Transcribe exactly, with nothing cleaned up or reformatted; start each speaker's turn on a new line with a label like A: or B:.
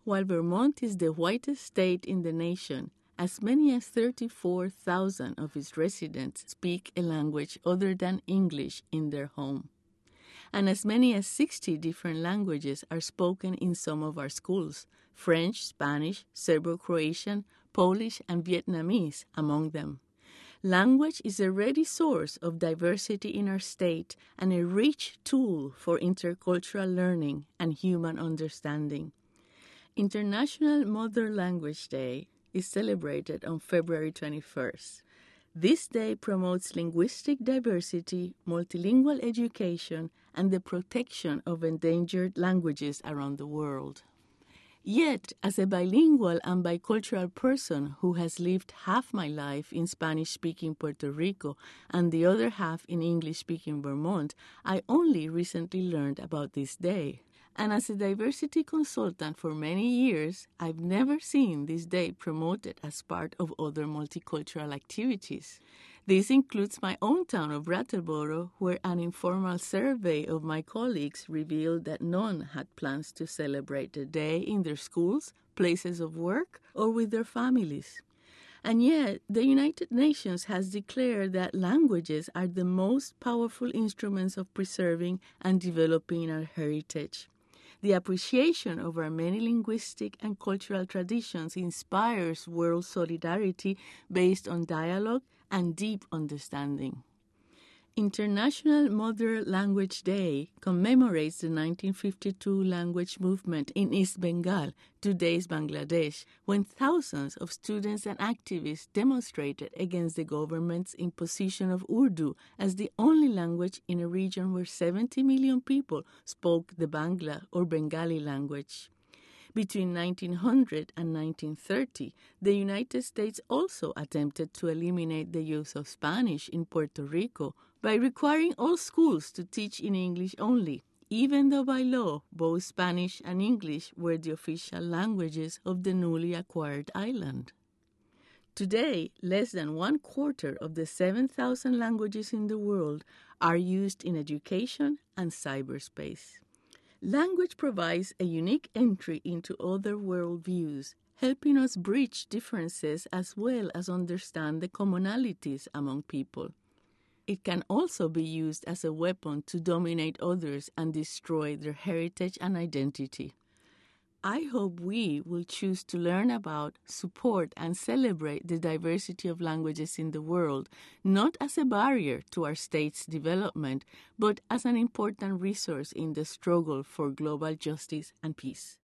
A: While Vermont is the whitest state in the nation, as many as thirty-four thousand of its residents speak a language other than English in their home. And as many as sixty different languages are spoken in some of our schools, French, Spanish, Serbo-Croatian, Polish, and Vietnamese among them. Language is a ready source of diversity in our state and a rich tool for intercultural learning and human understanding. International Mother Language Day is celebrated on February twenty-first. This day promotes linguistic diversity, multilingual education, and the protection of endangered languages around the world. Yet, as a bilingual and bicultural person who has lived half my life in Spanish-speaking Puerto Rico and the other half in English-speaking Vermont, I only recently learned about this day. And as a diversity consultant for many years, I've never seen this day promoted as part of other multicultural activities. This includes my own town of Brattleboro, where an informal survey of my colleagues revealed that none had plans to celebrate the day in their schools, places of work, or with their families. And yet, the United Nations has declared that languages are the most powerful instruments of preserving and developing our heritage. The appreciation of our many linguistic and cultural traditions inspires world solidarity based on dialogue and deep understanding. International Mother Language Day commemorates the nineteen fifty-two language movement in East Bengal, today's Bangladesh, when thousands of students and activists demonstrated against the government's imposition of Urdu as the only language in a region where seventy million people spoke the Bangla or Bengali language. Between nineteen hundred and nineteen thirty, the United States also attempted to eliminate the use of Spanish in Puerto Rico by requiring all schools to teach in English only, even though by law both Spanish and English were the official languages of the newly acquired island. Today, less than one quarter of the seven thousand languages in the world are used in education and cyberspace. Language provides a unique entry into other worldviews, helping us bridge differences as well as understand the commonalities among people. It can also be used as a weapon to dominate others and destroy their heritage and identity. I hope we will choose to learn about, support, and celebrate the diversity of languages in the world, not as a barrier to our state's development, but as an important resource in the struggle for global justice and peace.